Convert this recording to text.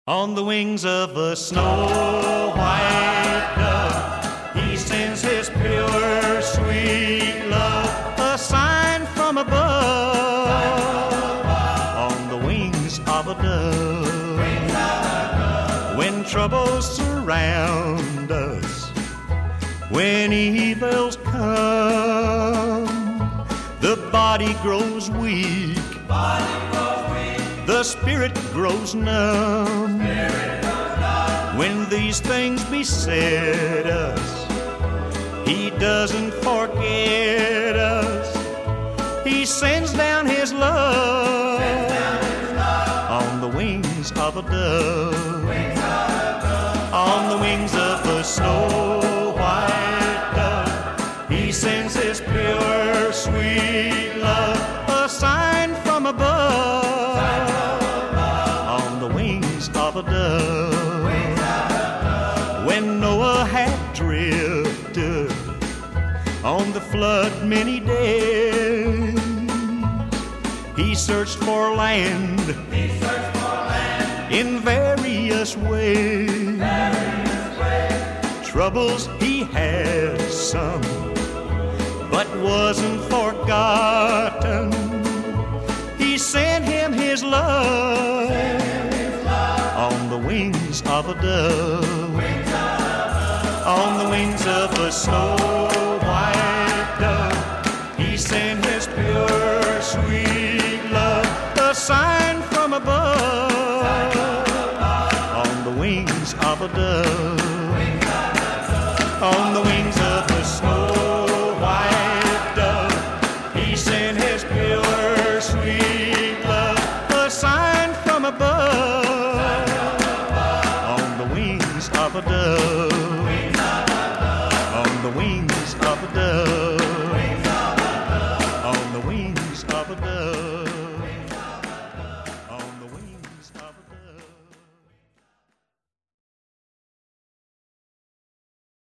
On the wings of a snow white dove, he sends his pure, sweet love, a sign from above. On the wings of a dove, when troubles surround us, when evils come, the body grows weak. The spirit grows numb. When these things beset us, he doesn't forget us. He sends down his love on the wings of a dove. On the wings of a snow white dove, he sends his pure, sweet love, a sign from above. Of a dove. When Noah had drifted on the flood many days, he searched for land, in various ways. Troubles he had some, but wasn't forgotten. He sent him his love on the wings of a dove. On the wings of a snow white dove, he sent his pure, sweet love, a sign from above. On the wings of a dove. On the wings of a snow white dove, he sent his pure, sweet love, a sign from above. Of a dove.